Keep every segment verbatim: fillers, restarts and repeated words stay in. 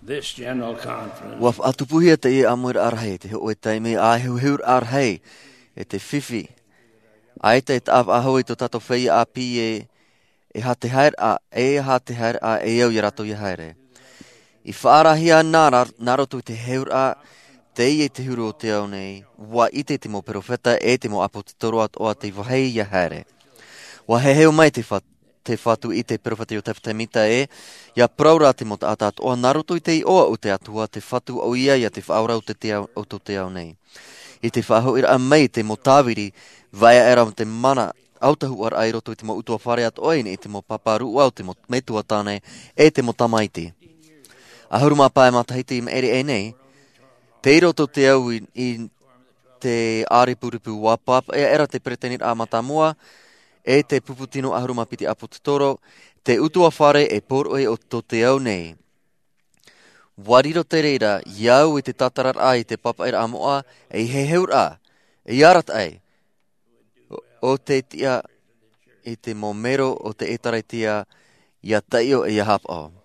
this general conference Waf atupuhia te e amur arhei, te hoi taimi a heur arhei, e te whiwhi. Aita e taaf ahoi to tato whei a pi e, e ha te haer a, e ha te haer a e au i rato i haere. I whaarahia nā narotu te heur a, te i e te huru o te au nei, wa ite te mo perofeta e te mo apo te toro at o a te wahei i haere. Wa he heo mai te what, te whatu i te perofeta i o te mita e, ia praura te mo te atat o narotu i te i oa o te atua, te whatu o ia ia te whaura o te te au, o te au nei. I te whaho ira mai te mo tāwiri, vaia era te mana autahu ar airoto i te mo utua whare at oine i te mo paparu au te mo metua tāne e te mo tamaiti. A huru mā pae matahiti i me ere e nei, te iroto te au i, i te āripuripu wapap, e era te pretenit a matamua, e te puputino a huru mā piti apo te toro, te utua whare e poroe o to te au nei. Wariro te reira, iau i te tatarat ai te papa ira amoa, e he heur a, e arat ai. O, o te tia, i te momero o te etare tia, ia taio e ia hap o.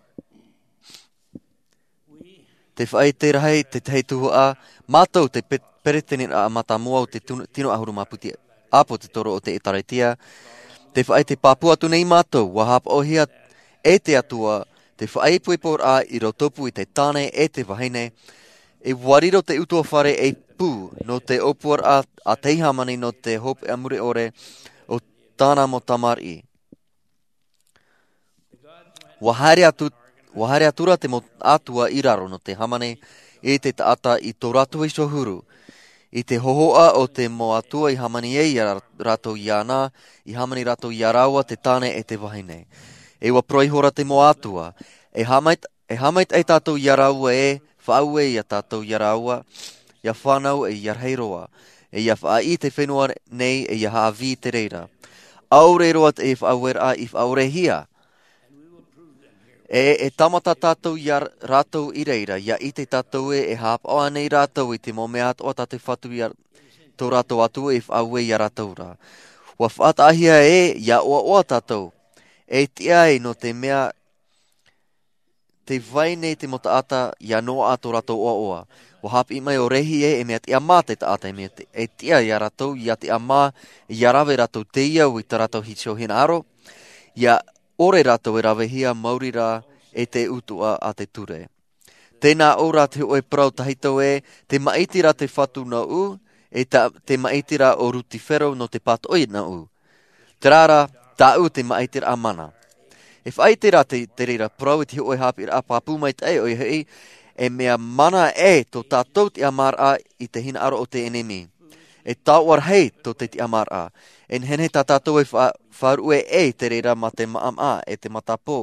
Te whai te rahei, te tei tuhu a, mātou te pereteni a matamua o te tino ahuru maputi apo te toro o te etare tia, te whai te papua tu nei mātou, wa hap o hia e te atua, te whai puipor a i rotopu i te tāne e te wahine, e wariro te utua whare e pū no te opuar a, a teihamani no te hope amure ore o tāna mo tamari. Wahare atu Wahare atura te mo atua i raro no te hamane e te taata i tō ratu i sohuru. I te hohoa o te mo atua i hamani e i rato i ana, i hamani rato i araua te tāne e te wahine. E wa proihora te mo atua, e hamait, e hamait e tātou i araua e, whaue i a tātou i araua, ia whanau e i arheiroa, e ia wha i te whenua nei e ia haavi te reira. Aure roat e whauer a i whaure hia. E, e tamata tātou i rātou i reira, ia i te tātou e e hāp o anei rātou i te mo mea o tātou whatu i tō rātou atu e whaue i a rātou rā. Wa whaatahia e, ia oa oa tātou, e tia e no te mea, te vai nei te mo taata, ia noa a tō rātou oa oa. Wa hap i mai o rehi e, e mea te amā te taata e mea te, e tia i a rātou, ia te amā, ia rawe rātou te iau i tā rātou hitio hina aro, ia ore rātou e rawe hia mauri rā e te utua a te ture. Tēnā ora te oe prau tahito e, te maitira te whatu na u, e ta, te maitira o ruti whero no te patoi na u. Te rara, tā u te maitira a mana. E whaitira te, te reira prau e te oe hapira a papu mai te oi hei, e mea mana e to tātou te amar a i te hina aro o te enemi. E tāuar hei to te te amar a. En hene tā tātou e wharu e e te reira ma te maam a e te matapō.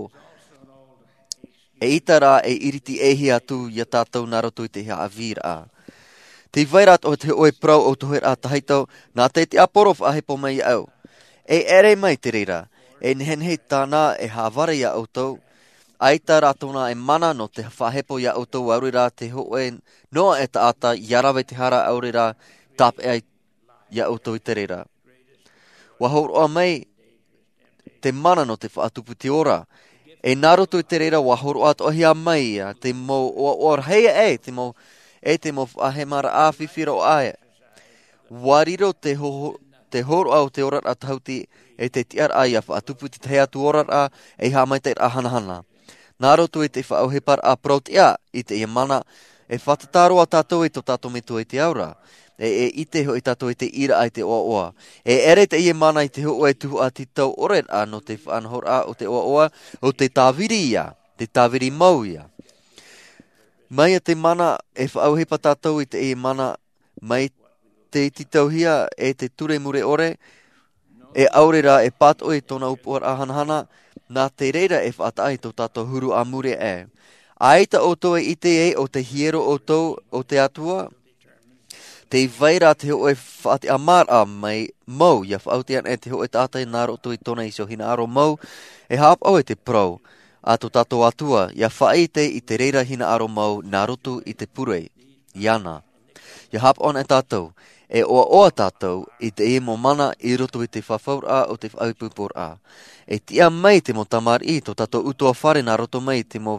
E itara e iriti e hi atu ia tātou narotu i te hea avira a. Te vairat o te oe prau o toher a tahitau, nā te te aporof a hepo mai au. E ere mai te reira, e nhenhe tāna e hawara ia autou, aita rātona e mana no te whahepo ia autou aurira te hoe noa e taata iarawe te hara aurira tap e ai ia autou i te reira. Wahoroa mai te mana no te whaatupu te ora. E naroto i te reira wahoroa tohia mai ia, te mo o or heia e, te mo e te mo ahemara a whiwhiro ae. Wariro te ho te horoa o te orat a tauti e te tiar ai a whaatupu te hea tu orat a e ha mai te a hanahana. Naroto i te whaauhepar a protea i te ia mana e whatataro a tātou i to tātou mitu i te aura. E, e i te ho i tātou i te ira ai te oa oa. E ere te ia mana i te ho e tuhu a ti tau oret a no te whanhor a o te oa oa o te tāwiri ia, te tāwiri mau ia. Mai a te mana e whaauhepa tātou i te ia mana mai te titau hia e te ture mure ore e aurera e pato i tōna upuar a hanahana nā te reira e whaatai tō tātou huru a mure e. Aita o tō e i te e o te hiero o tō o te atua, te vaira te hoe whaati amar a mai mau, ia whautian e te hoe tātai nāro tu i tōna iso hina aro mau, e hap au e te prau, a tō tātou atua, ia whaite i te reira hina aro mau nāro tu i te purei, iana. Ia hap on e tātou, e oa oa tātou i te e mo mana i roto i te whawhaur a o te whaupupor a. E tia mai te mo tamar i tō tātou utua whare nā roto mai te mo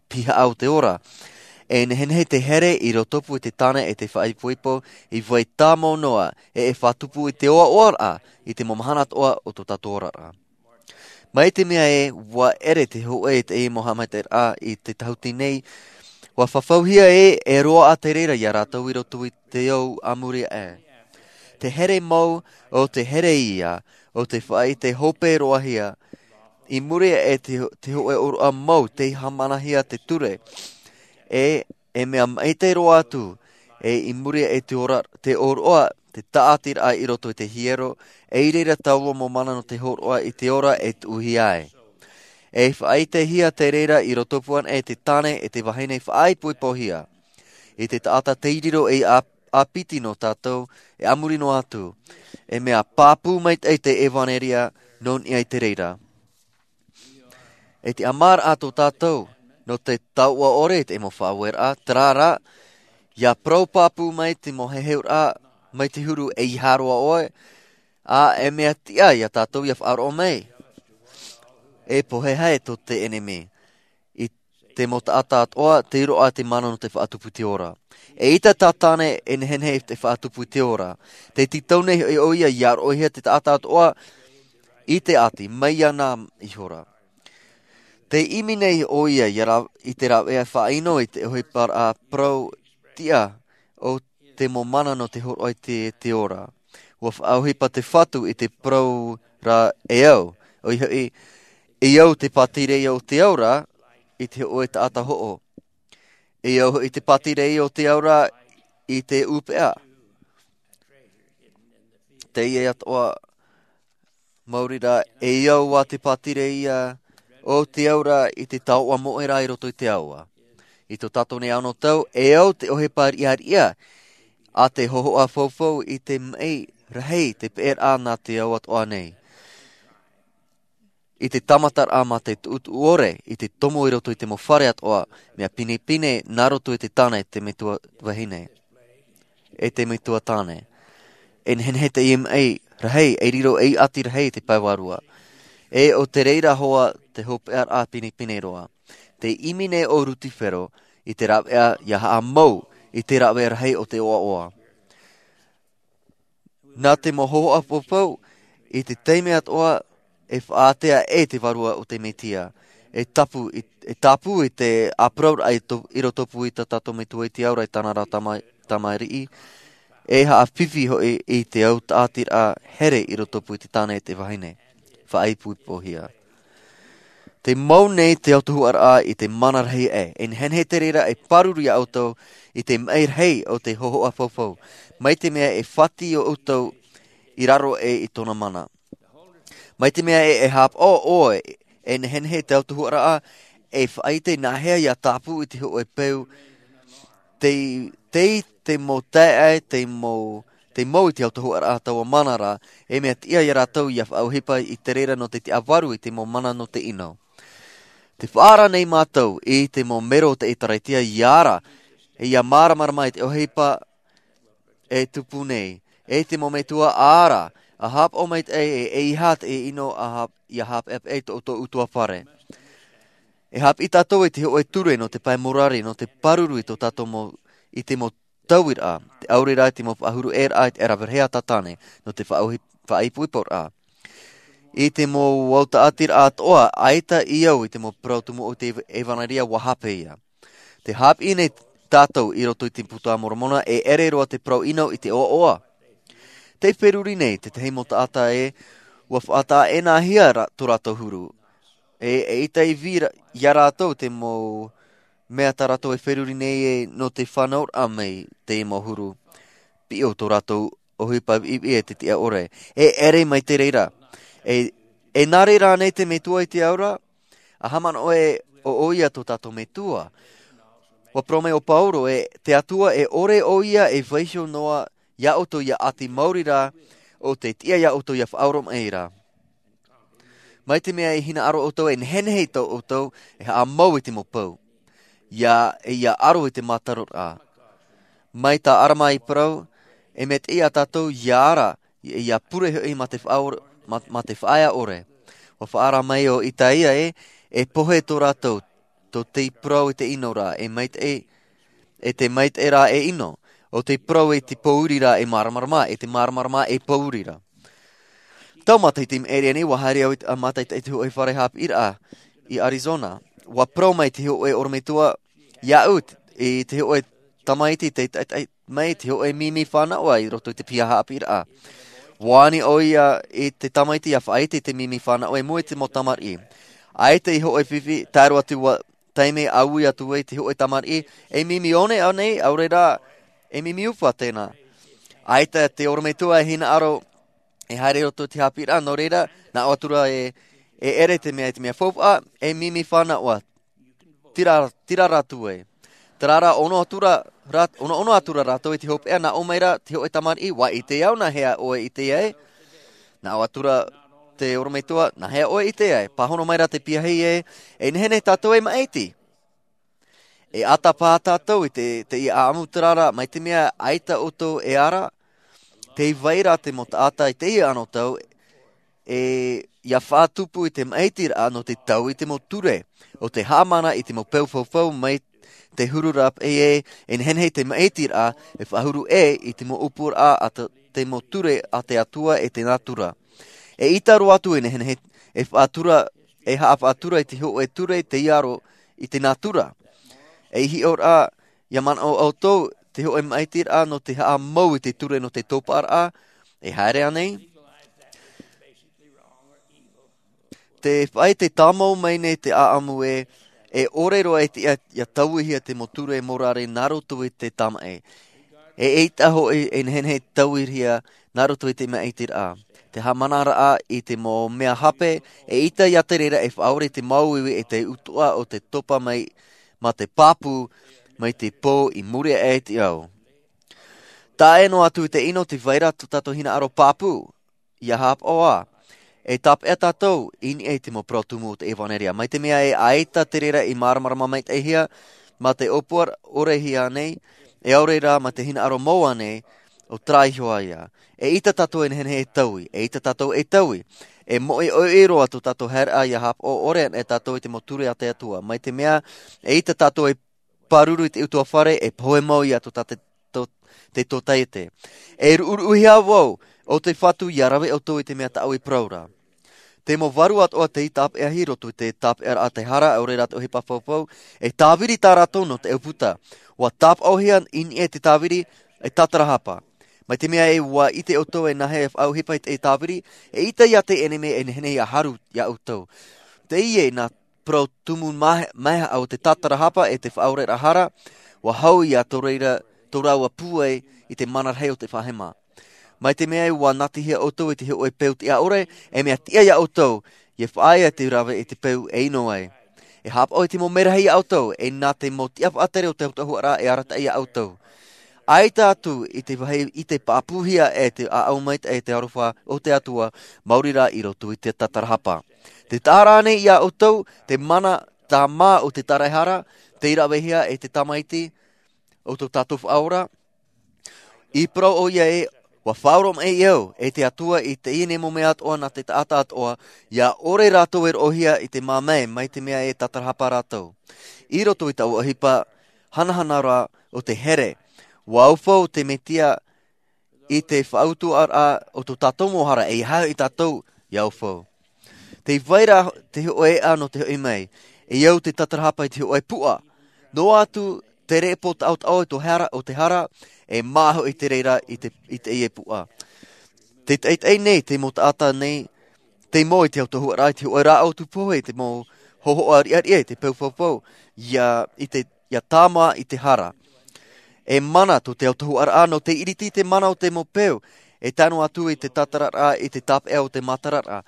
piha au te ora. E nehenhe te here i rotopu i te tane e te whaipuipo i vai tāmo noa e e whatupu i te oa ora i te momahanat oa o to tato ora. Mai te mea e wa ere te hoe e te e Mohamed er a i te tahuti nei wa whawhauhia e e roa a te reira i a rātou i roto i te au amuria e. Te here mau o te here ia o te whai te hope roahia i muria e te, te hoe o a mau te hamanahia te ture e e mea mai te roa atu e i muria e te ora te oroa te taatira ai i roto i te hiero e i reira taua mo mana no te horoa i te ora e te uhi ai. E whaai te hia te reira i rotopuan e te tane e te wahine whaai pui pohia. I te taata teiriro e a, a piti no tātou e amuri no atu. E mea pāpū mai e te evaneria non i ai te reira. E te amar ato tātou no te taua ore te mo whawera trara ia prau pāpū mai te mo heheura mai te huru e i haroa oe a e mea tia ia tātou ia whaaro mai. E pohe hae to te enemi. I te mo taata atoa, te iro a te mana no te whaatupu te ora. E ita tātane e nehenhe te whaatupu te ora. Te titaune e oia i ar oihia te taata atoa i te ati, mai ana i hora. Te imi nei oia i, ra, i te rau ea whaino i te ohi par a prau tia o te mo mana no te horo i te, te ora. Ua whaauhi pa te whatu i te prau ra e au. O i hoi I au te patire i o te aura i te oe te ata ho'o. I au i te patire i o te aura i te upea. Te ia atoa maurira e au a te patire ia o te aura i te taua moera i roto i te aua. I to tato ne ano tau e au te ohe par i ar ia a te hoho a fofo i te mei rahei te peer a nā te au atoa nei. I te tamatar a ma te utu ore, i te tomo i roto i te mo whare atoa, mea pine pine nā roto i te tāne te metua wahine. E te metua tāne. E nhenhe te I M A, rahei, e riro e ati rahei te paiwarua. E o te reira hoa te hopear a pine pine roa. Te imine o rutifero, i te rawea ia haa mau, i te rawea rahei o te oa oa. Nā te moho a popau, i te teime atoa, e whaatea e te varua o te metia. E tapu i, e tapu i te apraur ai to, i rotopu i ta tato me tu i te aura i tanara tamai, tamai rii. E haa whiwhi hoi i te au tātir a here i rotopu i te tāne e te wahine. Whaaipu i pohia. Te mau nei te autohu ar a i te manarhei e. En henhe te reira e paruri a auto i te meir hei o te hoho a fofo. Mai te mea e whati o auto i raro e i tona mana. Mai te mea e e hap o oe e nehenhe te autohu ara a e whaite nā hea ia tāpu i te ho e peu te te te mo tae te mo te mo i te autohu ara a taua manara e mea tia i rātou ia whauhipa i te reira no te te avaru i te mo mana no te ino. Te whaara nei mātou i te mo mero te itaraitia i ara e ia māramara mai te ohipa e tupu nei e te mo metua ara a hap o mait e e e hat e ino a hap ia hap ep e to to utua pare. E hap i tato e te ho e ture no te pai morari no te paruru i to tato mo i te mo tauir a te aurira i te mo ahuru er a te eraverhea tatane no te whaipuipor a. I te mo wauta atir a toa aita i au i te mo prautumu o te evanaria wahape ia. Te hap i nei tatou i roto i te putua moromona e ere roa te prau ino i te oa oa. Te peruri nei, te te heimo taata e, ua whaata e nā hia ra, to rato huru. E, e ita i vira, ia rato te mo mea ta rato e peruri nei e no te whanaur a mei te mo huru. Pio to rato o hipa i e te tia ore. E ere mai te reira. E, e nare rā nei te metua i te aura, a haman oe o oia to tato metua. Wa prome o Pauro e te atua e ore oia e vaisho noa ia oto ia ati maurira o te tia ia oto ia whaurom eira. Mai te mea e hina aro oto e nhenhei tau oto e haa mau i te mopau. Ia e ia aro i te matarot a. Mai ta arama i parau e met ia tatou ia ara e ia pure hoi ma te, whaur, ma te whaia ore. Wa whaara mai o ita ia e e pohe tō rātou to te pro e te ino rā, e mait e, e te mait e rā e ino. O te pro e te pauri rā e maramarama, e te maramarama e pauri rā. Tau matai tim area ni, wa haere au a matai te te hoi whare hap ira i Arizona. Wa pro mai te hoi ormetua ia ut, e te hoi tamaiti te mai te hoi mimi whanau ai roto te pia hap ira. Wani o ia e te tamaiti a whaite te mimi whanau e mui te mo tamari. Ai te hoi whiwhi, tāru atu wa taime au ia tu e te hoi tamari, e mimi one au nei, au reira, e mimi uwha tēnā. Ai te te ormetua e hina aro, e haere roto te hapira, no reira, na atura e, e ere te mea, te mea whaupa, e mimi whana ua, tira, tira ratu e. Tarara, ono atura, rat, ono, ono atura ratu e te hopea, na o meira, te hoe tamari, wa i te au, na hea oe i te e, na atura te oromeitua, na hea oe i te e, pahono meira te piahei e, e nehene tātou e maiti. E ata pā tātou, i te, te i aamu tarara, mai te mea aita oto e ara, te vaira te mo ata i te ia ano tau, e ia whātupu i te maitir ano te tau i te mo ture, o te hamana i te mo pewfawfau mai te hururap e e, en henhei te maitir a, e whahuru e i te mo upur a a te, te mo ture a te atua e te natura. E itaro atu e henhei, e whātura, e haa whātura i te ho e ture te iaro i te natura. E hi or a, ia man o au tau, te ho e maitir a no te haa mau i te ture no te topar a, e haere anei. Te whai te tamau mai nei te aamu e, e orero e te ia tauihia te moture e morare naroto i te tama e. E eitaho e, e nhenhe tauihia naroto i te maitir a. Te hamanara a i te mo mea hape, e ita ia te reira e whaore te mauiwi e te utua o te topa mai ma te papu, mai te pō i muri e te au. Tā e no atu te ino te vaira tu tato hina aro papu, ia hap oa. E tap e tatou, ini e te mo protumu te evaneria. Mai te mea e aita te reira i maramarama mai te hia, ma te opuar ore hia nei, e aureira ma te hina aro moa nei, o traihoa ia. E ita tatou e nehene e taui, e ita tatou e taui. E moe o e roa tu tatou hera ia hap o ore e tatou i te moture a te atua. Mai te mea, e ita tatou e paruru i te utua whare, e poe mau ia tu tate to, te totaite. E uruhi a wau, o te whatu ia rawe o tō i te mea ta au i praura. Te mo varu at o te i tap e ahi roto te tap e a te hara, au reira o hipa whawhau, e tāwiri tā rato no te euputa. Wa tap au hian in e te tāwiri, e tatarahapa. Mai te mea e wa ite o tō e nahe e au hipa i te tāwiri, e ita ia te eneme e nehene ia haru ia au tō. Te ie na pro tumu maha au te tatarahapa e te whaure rahara, wa hau ia tō reira tō raua pue i te manarhei o te whahema. Mai te mea wa nati hia o tō i te heo e peu te aore, e mea tia ia o tō, e whaia te rawe i te peu e ino ai. E hap o i te mo merahi au tō, e nā te mo tiap atere o te hutahuara e arata ia au tō. Ai tātu i te wahi i te pāpuhia e te aaumait e te arofa o te atua, maurira i roto i te tatarahapa. Te tārane ia o tō, te mana tā mā o te tarahara, te irawehia e te tamaiti o tō tātofu aura. I pro o ia e, wa whaurom e iau, e te atua i te ine mo mea atoa na te taata atoa, ia ore rātou er ohia i te mamei, mai te mea e tatarahapa rātou. I roto i tau ahipa, hanahana rā o te here, wa aufau te metia i te whautu ara o tō tātou mohara, e hau i tātou i aufau. Te vaira te hoe ano te hoe mei, e iau te tatarahapa i te hoe pua. No atu te repo te aut au o hara o te hara, e maho i te reira i te, i te ie pua. Te teit ei nei, te mo taata nei, te mo i te au tohu arai, te hoe rā au tu pohe, te mo hoho ari ari e, te peu pau pau, ia, i te, ia tāma i te hara. E mana to te au tohu ara no te iriti te mana o te mo peu, e tano atu i te tatarara, i te tap e o te matarara.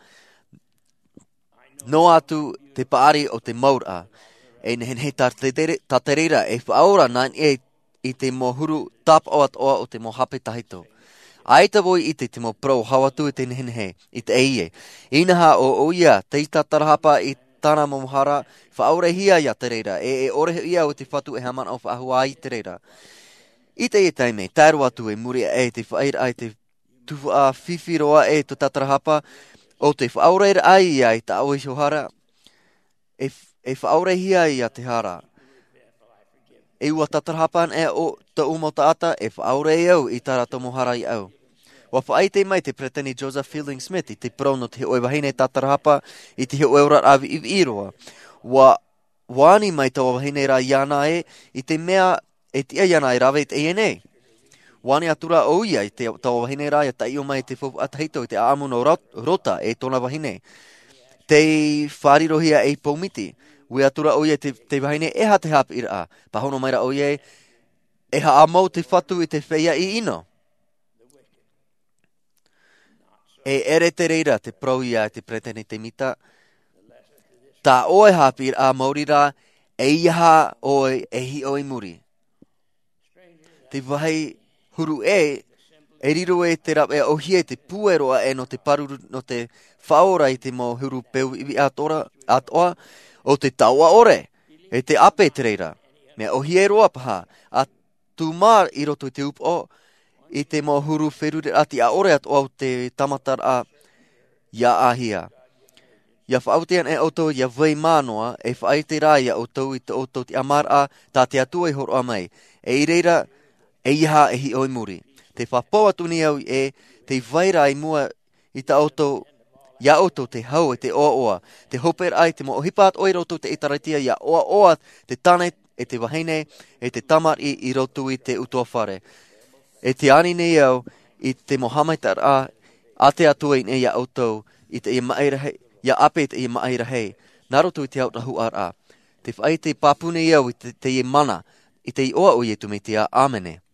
No atu te paari o te maura, e nehen he taterira, e whaora nān e i te mohuru tap o at oa o te mohape tahito. Aita voi i te te mo pro hawatu i te nehen he, i te eie. Inaha o o ia, te tatarahapa i tana momohara, whaore hia ia te reira, e e orehe ia o te whatu e haman o whaahua i te reira. I te e taime, tāru atu e muri e te whaira ai te tufu a whiwhiroa e to tatarahapa, o te whaore ai ai ta au i sohara, e e whaorehia ia te hara. E ua tatarhapan e o ta umo taata e whaore au i tara tomo hara i au. Wa whaite mai te preteni Joseph Fielding Smith i te prono te oe wahine tatarhapa i te oe ura avi i iroa. Wa wani mai te wahine ra iana e i te mea e tia iana e rave te A N A. Wani atura o ia i te tawa wahine ra i tai o mai te fufu atahito i te aamuno rota e tona wahine. Te wharirohia e pomiti. Ui atura o ia te, te wahine e ha te hapa ira a. Pahono maira o ia e ha amau te whatu i te wheia i ino. E ere te reira te prau ia te preteni te mita. Ta oe hapi ira a maurira e iha oe e hi oe muri. Te wahi huru e e riro e te rap e ohie te pueroa e no te paruru no te whaora i te mo huru peu iwi atora atoa o te taua ore e te ape te reira me ohie roa paha a tu mar i roto i te upo i te mo huru wherure ati a ore atoa o te tamatar a ia ahia ia whautian e oto ia vai manoa e whaite rā ia oto i te oto te amar a tā te atua i horo a mai e i reira e iha e hi oi muri. Te whapoa tuni au e te vaira i mua i ta auto, ia auto te hau e te oa oa. Te hoper ai te mo ohipaat oi roto te itaraitia ia oa oa te tane e te wahine e te tamar i, i roto i te utoa whare. E te ani nei au i te mohamaitar a a te atua i nei ia auto i te i mairahe, ia ape te i mairahe. Nā roto i te au rahu ar a. Te whai te papune i au i te, te i mana i te i oa o i e tumitia. Āmene.